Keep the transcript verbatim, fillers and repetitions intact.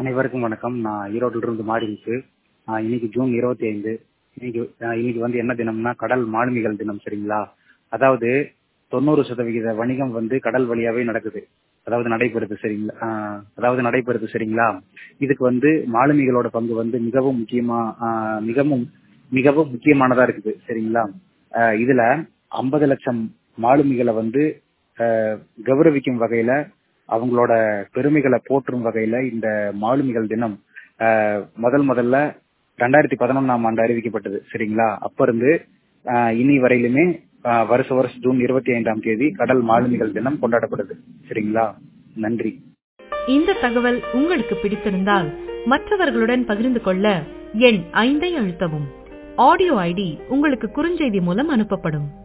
அனைவருக்கும் வணக்கம். நான் ஈரோட்டில் இருந்து மாறிச்சு. இன்னைக்கு ஜூன் இருபத்தி ஐந்து. இன்னைக்கு ஆஹ் இன்னைக்கு வந்து என்ன தினம்னா கடல் மாலுமிகள் தினம். சரிங்களா? அதாவது தொண்ணூறு சதவிகித வணிகம் வந்து கடல் வழியாவே நடக்குது. அதாவது நடைபெறுது. சரிங்களா? ஆஹ் அதாவது நடைபெறுது. சரிங்களா? இதுக்கு வந்து மாலுமிகளோட பங்கு வந்து மிகவும் முக்கியமா ஆஹ் மிகவும் மிகவும் முக்கியமானதா இருக்குது. சரிங்களா? ஆஹ் இதுல ஐம்பது லட்சம் மாலுமிகளை வந்து ஆஹ் கௌரவிக்கும் வகையில, அவங்களோட பெருமைகளை போற்றும் வகையில இந்த மாலுமிகள் தினம் ஆஹ் முதல் முதல்ல ரெண்டாயிரத்தி பதினொன்னாம் ஆண்டு அறிவிக்கப்பட்டது. சரிங்களா? அப்ப இருந்து ஆஹ் இனி வரையிலுமே ஆஹ் வருஷ வருஷம் ஜூன் இருபத்தி ஐந்தாம் தேதி கடல் மாலுமிகள் தினம் கொண்டாடப்படுது. சரிங்களா? நன்றி. இந்த தகவல் உங்களுக்கு பிடித்திருந்தால் மற்றவர்களுடன் பகிர்ந்து கொள்ள எண் ஐந்தை அழுத்தவும். ஆடியோ ஐடி உங்களுக்கு குறுஞ்செய்தி மூலம் அனுப்பப்படும்.